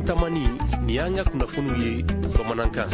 tamani ni y'an ka kunnafoniw ye bamanankan.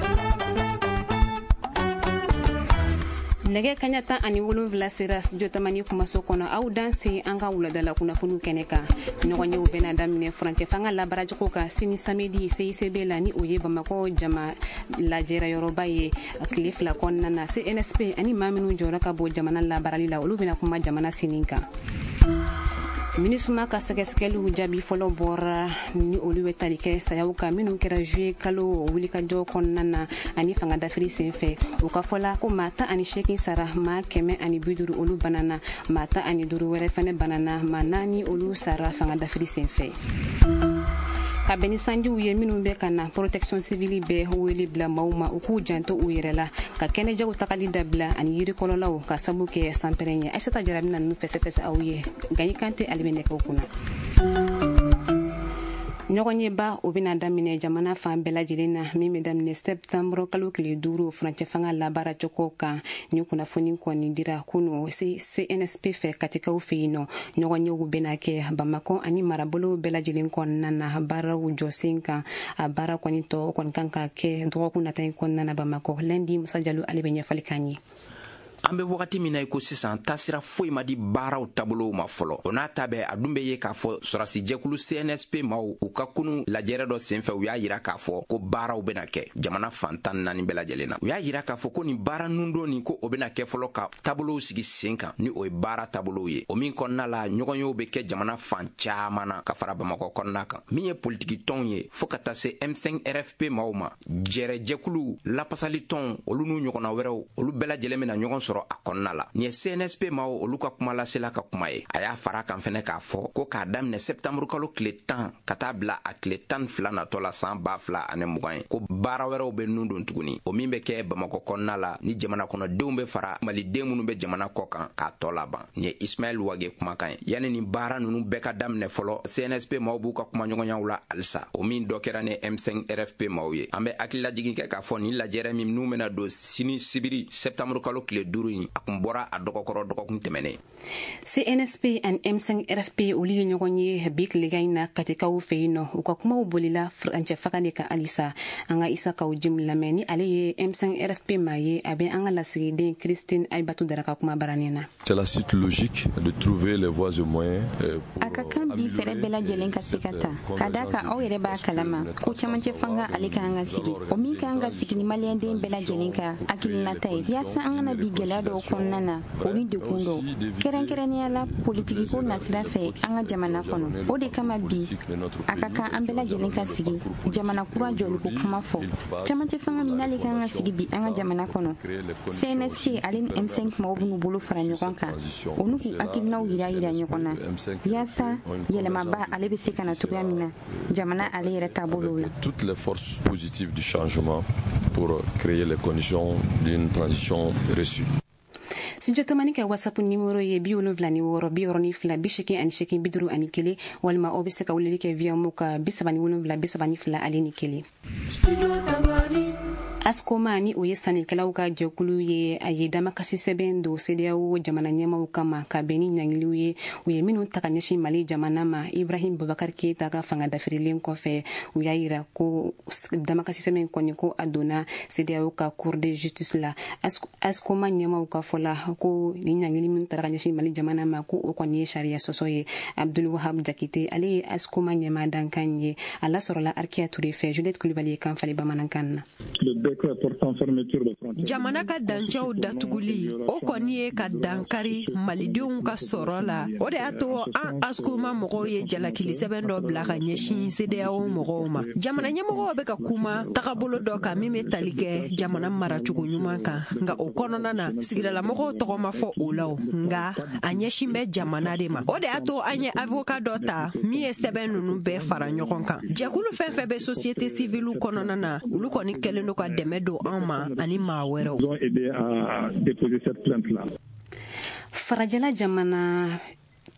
Nɛgɛ kaɲa 17 sera studio tamani kumaso kɔnɔ aw danse an ka wuladala kunnafoniw kɛnɛ kan. Ɲɔgɔn yew bɛna daminɛ furancɛ fanga labarajogo kan sini samedi CICB la ni o ye Bamako jama lajɛra yɔrɔba ye tile 2 kɔnɔna na. CNSP ani maa minnu jɔyɔrɔ ka bɔ jamana labarali la olu bɛna kuma jamana sinin kan. Minisuma ka sɛgɛsɛgɛliw jaabi fɔlɔ bɔra ni olu bɛ tali kɛ sayaw kan minnu kɛra juillet kalo wulikajɔ kɔnɔna na ani fanga dafiri senfɛ. O ka fɔla ko maa 18 sara maa 150 olu banana maa 15 wɛrɛ fɛnɛ banana maa 4 olu sara fanga dafiri senfɛ. Ka bɛn ni sanjiw ye minnu bɛ ka na protection civile bɛ wele bila maaw ma u k'u janto u yɛrɛ la ka kɛnɛjɛw tagali dabila ani yirikɔlɔlaw ka sabu kɛ sanpɛrɛn ye. Aisata Jara bɛna ninnu fɛsɛfɛsɛ aw ye. Gaɲi Kante ale bɛ nɛgɛw kunna. Ɲɔgɔn yeba o bɛna daminɛ jamana fan bɛɛ lajɛlen na min bɛ daminɛ septembre kalo tile 5 furancɛ fanga labaracogo kan ni kunnafoni kɔni dira kunu CNSP fɛ katikaw fɛ yen nɔ. Ɲɔgɔn yew bɛna kɛ Bamako ani marabolo bɛɛ lajɛlen kɔnɔna na baaraw jɔsen kan a baara kɔni tɔ kɔni kan ka kɛ dɔgɔkun nata in kɔnɔna na Bamako. Lundi Musa Jalo ale bɛ ɲɛfɔli kan ye. An bɛ wagati min na i ko sisan tasira foyi ma di baaraw taabolow ma fɔlɔ. O n'a ta bɛɛ a dun bɛ ye k'a fɔ sɔrasi jɛkulu CNSP maaw u ka kunu lajɛrɛ dɔ senfɛ u y'a yira k'a fɔ ko baaraw bɛna kɛ jamana fantan 4 bɛɛ lajɛlen na. U y'a yira k'a fɔ ko nin baara nundon nin ko o bɛna kɛ fɔlɔ ka taabolow sigi sen kan ni o ye baara taabolow ye. O min kɔnɔna la ɲɔgɔn yew bɛ kɛ jamana fan caman na ka fara Bamakɔ kɔnɔna kan. Min ye politiki tɔnw ye fo ka taa se M5 RFP maaw ma. Jɛrɛ jɛkulu lapasali tɔn olu n'u ɲɔgɔnna wɛrɛw olu bɛɛ lajɛlen bɛna ɲɔgɔn sɔrɔ a kɔnɔna la. Ni ye CNSP maaw olu ka kuma lasela ka kuma ye. A y'a fara kan fɛnɛ k'a fɔ ko k'a daminɛ septembre kalo tile 10 ka taa bila a tile 12 natɔ la san 2020 ye ko baara wɛrɛw bɛ nun don tuguni. O min bɛ kɛ Bamakɔ kɔnɔna la ni jamana kɔnɔdenw bɛ fara maliden minnu bɛ jamana kɔ kan k'a tɔ laban. Ni ye Ismaël Wage kumakan ye. Yani ni baara ninnu bɛɛ ka daminɛ fɔlɔ CNSP maaw b'u ka kuma ɲɔgɔnyaw la halisa. O min dɔ kɛra ni M5 RFP maaw ye. An bɛ hakililajigin kɛ k'a fɔ ni lajɛrɛ min n'u bɛna don sini sibiri septembre kalo tile 5 in a kun bɔra a dɔgɔkɔrɔ dɔgɔkun tɛmɛnen. CNSP and M5 RFP olu ye ɲɔgɔn ye bi tilega in na katikaw fɛ yen nɔ u ka kumaw bolila furancɛ faga de kan halisa. An ka Isakaw Jim lamɛn ni ale ye M5 RFP maa ye a bɛ an ka lasigiden Christine Aibatu Dara ka kuma baranin na. C'est la suite logique de trouver les voies et moyens. A ka kan bi fɛrɛ bɛɛ lajɛlen ka se ka ta ka da kan aw yɛrɛ b'a kalama ko camancɛ fanga ale ka an ka sigi o min ka an ka sigi ni maliyɛnden bɛɛ lajɛlen ka hakilinata ye yaasa an kana bi gɛlɛya dɔw kɔnɔna na o ni dekun dɔw kɛrɛnkɛrɛnnenya la politiki ko nasira fɛ an ka jamana kɔnɔ o de kama bi a ka kan an bɛɛ lajɛlen ka sigi jamana kura jɔliko kuma fɔ camancɛ fanga min n'ale ka an ka sigi bi an ka jamana kɔnɔ CNSP ale ni M5 maaw b'u bolo fara ɲɔgɔn kan o n'u k'u hakilinaw yira ɲɔgɔn na yaasa yɛlɛmaba ale bɛ se ka na cogoya min na jamana ale yɛrɛ taabolo la. Toutes les forces positives du changement pour créer les conditions d'une transition reçue. Studio tamani kɛ WhatsApp numéro ye 76 62 82 51 walima o bɛ se ka weleli kɛ via mu ka 77 32 ale ni 1. Askoma ni o ye sannikɛlaw ka jɛkulu ye a ye damakasi sɛbɛn don CEDEAO jamana ɲɛmaw kama ka bɛn ni ɲangiliw ye u ye minnu ta ka ɲɛsin Mali jamana ma. Ibrahim Boubacar Keita ka fanga dafirilen kɔfɛ u y'a yira ko damakasi sɛbɛn kɔni ko a donna CEDEAO ka Cour de justice la. Askoma ɲɛmaw ka fɔla ko ni ɲangili minnu ta ka ɲɛsin Mali jamana ma ko o kɔni ye sariya sɔsɔ ye. Abdul Wahab Jakite ale ye Askoma ɲɛma dankan ye a lasɔrɔla Arkia Touré fɛ Juliette Kulibali ye kan fali bamanankan na. Jamana ka dancɛw datuguli o kɔni ye ka dankari malidenw ka sɔrɔ la o de y'a to an Askoma mɔgɔw ye jalakili sɛbɛn dɔ bila ka ɲɛsin CEDEAO mɔgɔw ma. Jamana ɲɛmɔgɔw bɛ ka kuma tagabolo dɔ kan min bɛ tali kɛ jamana maracogo ɲuman kan nka o kɔnɔna na sigidalamɔgɔw tɔgɔ ma fɔ o la nka a ɲɛsin bɛ jamana de ma. O de y'a to an ye avocat dɔ ta min ye sɛbɛn ninnu bɛɛ fara ɲɔgɔn kan. Jɛkulu fɛn fɛn bɛ société civile kɔnɔna na olu kɔni kɛlen don ka dɛmɛ don an ma ani maa wɛrɛw. Farajɛla jamana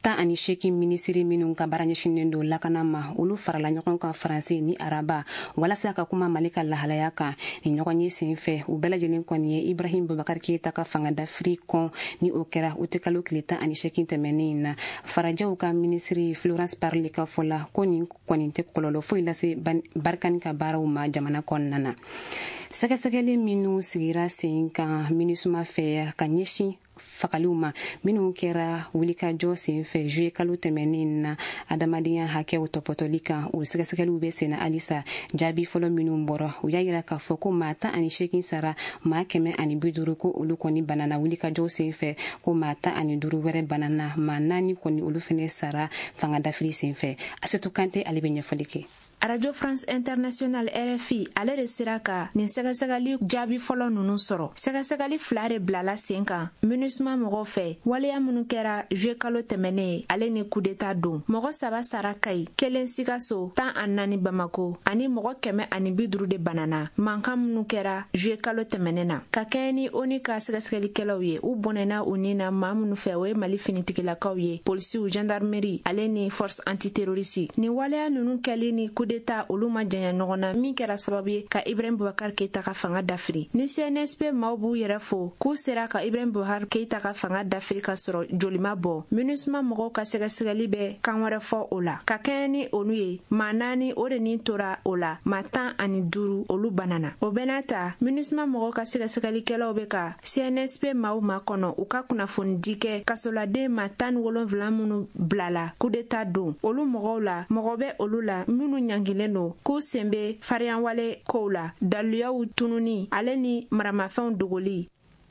18 minisiri minnu ka baara ɲɛsinnen don lakana ma olu farala ɲɔgɔn kan faransi ni araba walasa ka kuma mali ka lahalaya kan ni ɲɔgɔn ye sen fɛ u bɛɛ lajɛlen kɔni ye ibrahim bubakar keyita ka fanga dafiri kɔn ni o kɛra o tɛ kalo tile 18 tɛmɛnen na farajɛw ka minisiri florence parly ka fɔ la ko nin kɔni tɛ kɔlɔlɔ foyi lase barikani ka baaraw ma jamana kɔnɔna na sɛgɛsɛgɛli minnu sigira sen kan minisuma fɛ ka ɲɛsin fakaliw ma minnu kɛra wulikajɔ sen fɛ juye kalo tɛmɛnen na adamadenya hakɛw tɔpɔtɔli kan o sɛgɛsɛgɛliw bɛ senna halisa jaabi fɔlɔ minnu bɔra u y'a yira k'a fɔ ko maa 18 sara maa 150 ko olu kɔni banana wulikajɔw sen fɛ ko maa 15 wɛrɛ banana maa 4 kɔni olu fɛnɛ sara fanga dafiri sen fɛ Asetu Kante ale bɛ ɲɛfɔli kɛ. Radio France International RFI ale de sera ka nin sɛgɛsɛgɛli jaabi fɔlɔ ninnu sɔrɔ. Sɛgɛsɛgɛli 2 de bilala sen kan MINUSMA mɔgɔw fɛ waleya minnu kɛra juye kalo tɛmɛnen ale ni coup d'état don. Mɔgɔ 3 sara Kayi, 1 Sikaso, 14 Bamako ani mɔgɔ 150 de banana. Mankan minnu kɛra juye kalo tɛmɛnen na. Ka kɛɲɛ ni ONU ka sɛgɛsɛgɛlikɛlaw ye u bɔnɛna u ni na maa minnu fɛ o ye Mali finitigilakaw ye, polisiw, gendarmerie ale ni force antiterroriste. Ni waleya ninnu kɛli ni d'État olu ma janya ɲɔgɔn na min kɛra sababu ye ka Ibrahim Boubacar Keïta ka fanga dafiri. Ni CNSP maaw b'u yɛrɛ fo k'u sera ka Ibrahim Boubacar Keïta ka fanga dafiri ka sɔrɔ joli ma bɔ. MINUSMA mɔgɔw ka sɛgɛsɛgɛli bɛ kan wɛrɛ fɔ o la. Ka kɛɲɛ ni ONU ye maa 4 o de nin tora o la maa 15 olu banana. O bɛɛ n'a ta MINUSMA mɔgɔw ka sɛgɛsɛgɛlikɛlaw bɛ ka CNSP maaw ma kɔnɔ u ka kunnafoni di kɛ kasoladen maa 17 minnu bilala coup d'état don. Olu mɔgɔw la mɔgɔ bɛ olu la minnu ɲangilen don k'u sen bɛ fariyanwale kow la daluyaw tununi ale ni maramafɛnw dogoli.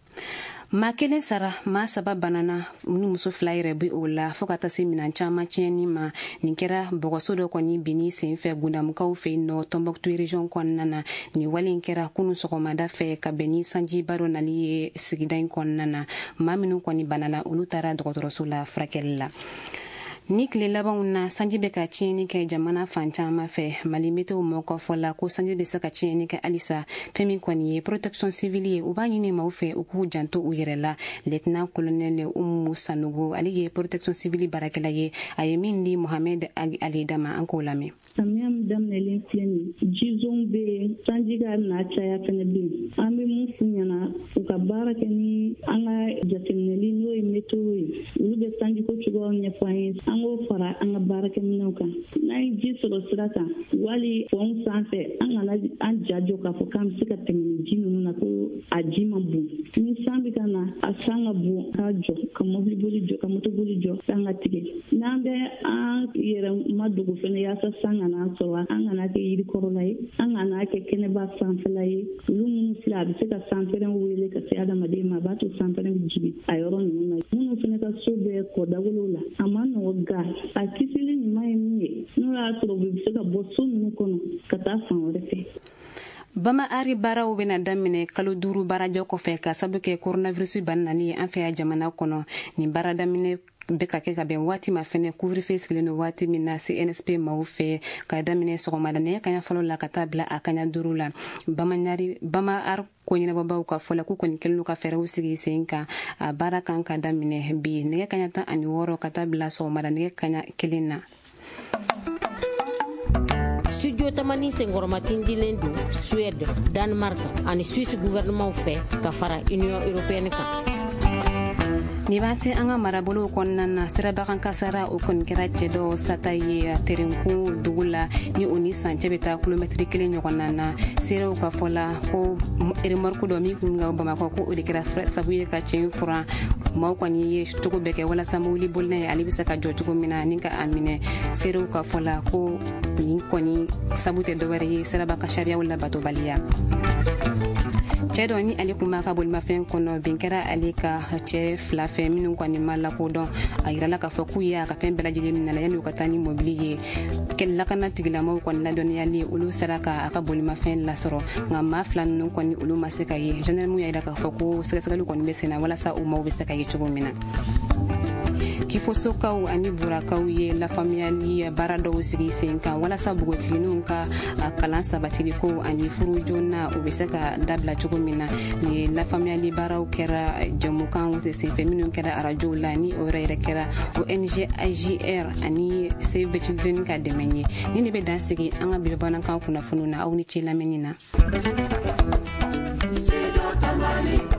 maa 1 sara maa 7 banana ni muso 2 yɛrɛ bi o la fo ka taa se minan caman tiɲɛni ma nin kɛra bɔgɔso dɔ kɔni bini sen fɛ gundamukaw fɛ yen nɔ Tɔnbɔkutu region kɔnɔna na nin wale in kɛra kunu sɔgɔmada fɛ ka bɛn ni sanjiba dɔ nali ye sigida in kɔnɔna na maa minnu kɔni banana olu taara dɔgɔtɔrɔso la furakɛli la. Ni tile labanw na sanji bɛ ka tiɲɛni kɛ jamana fan caman fɛ Mali météo mɔgɔw fɔ la ko sanji bɛ se ka tiɲɛni kɛ halisa fɛn min kɔni ye protection civile ye u b'a ɲini maaw fɛ u k'u janto u yɛrɛ la. Lieutenant colonel Umu Sanogo ale ye protection civile baarakɛla ye a ye min di Mohamed Ali Dama an k'o lamɛn. Samiya min daminɛlen filɛ nin jizɔnw bɛ yen sanji ka na caya fɛnɛ bɛ yen an bɛ mun f'u ɲɛna u ka baara kɛ ni an ka jateminɛli n'o ye météo ye olu bɛ sanjiko cogoyaw ɲɛfɔ an ye an k'o fara an ka baarakɛminɛw kan n'an ye ji sɔrɔ sira kan wali fɔnw sanfɛ an kana an jajɔ k'a fɔ k'an bɛ se ka tɛmɛ ni ji ninnu na ko a ji ma bon ni san bɛ ka na a san ka bon k'a jɔ ka mobili boli jɔ ka moto boli jɔ k'an ka tigɛ n'an bɛ an yɛrɛ ma dogo fɛnɛ yaasa san kana sɔrɔ an kana kɛ yirikɔrɔla ye an kana kɛ kɛnɛba sanfɛla ye olu minnu filɛ a bɛ se ka sanfɛrɛn wele ka se adamaden ma a b'a to sanfɛrɛn bɛ jigin a yɔrɔ ninnu na minnu fɛnɛ ka so bɛ kɔdagolow la a ma nɔgɔ ga a kisili ɲuman ye min ye n'o y'a sɔrɔ u bɛ se ka bɔ so ninnu kɔnɔ ka taa fan wɛrɛ fɛ. Bama ari baaraw bena daminɛ kalo 5 baarajɔ kɔfɛ ka sabu kɛ coronavirus bannali an fɛ jamana kɔnɔ nin baara daminɛ bɛ ka kɛ ka bɛn waati ma fɛnɛ couvre-feu sigilen don waati min na CNSP maaw fɛ ka daminɛ sɔgɔmada nɛgɛ kaɲa fɔlɔ la ka taa bila a kaɲa 5 la Bama ari ko ɲɛnabɔbaw ka fɔ la k'u kɔni kɛlen ka fɛɛrɛw sigi sen kan a baara kan ka daminɛ bi nɛgɛ kaɲa 16 ka taa bila sɔgɔmada nɛgɛ kaɲa 1 na. Studio Tamani Sengormatin dilen do Suède, Danemark ani Suisse gouvernement fɛ ka fara Union Européenne kan. Ni b'a se an ka marabolow kɔnɔna na sirabakan kasara o kɔni kɛra cɛ dɔ sata ye terenku dugu la ni o ni sancɛ bɛ taa kilomɛtiri 1 ɲɔgɔnna na serew ka fɔ la ko remorque dɔ min kun ka Bamakɔ ko o de kɛra sabu ye ka cɛ in furan maaw kɔni ye cogo bɛɛ kɛ walasa mobili bolina ye ale bɛ se ka jɔ cogo min na ni ka a minɛ serew ka fɔ la ko nin kɔni sabu tɛ dɔwɛrɛ ye sirabaka sariyaw labatobaliya. Cɛ dɔ ni ale kun b'a ka bolimafɛn kɔnɔ bin kɛra ale ka cɛ 2 fɛ minnu kɔni ma lakodɔn a yirala k'a fɔ k'u ye a ka fɛn bɛɛ lajɛlen minɛ la yanni u ka taa ni mobili ye lakana tigilamaw kɔni ladɔnniyali olu sera ka a ka bolimafɛn lasɔrɔ nka maa 2 ninnu kɔni olu ma se ka ye gendarmew y'a yira k'a fɔ ko sɛgɛsɛgɛliw kɔni bɛ sen na walasa u maaw bɛ se ka ye cogo min na. kifosokaw ani burakaw ye lafamuyali baara dɔw sigi sen kan walasa bogotigininw ka kalan sabatili ko ani furu joona u bɛ se ka dabila cogo min na ni lafamuyali baaraw kɛra jamukan senfɛ minnu kɛra arajow la ni o yɛrɛ kɛra ONG AJR ani Save the Children ka dɛmɛ ye ni ne bɛ dan sigi an ka bi bamanankan kunnafoniw na aw ni ce lamɛnni na.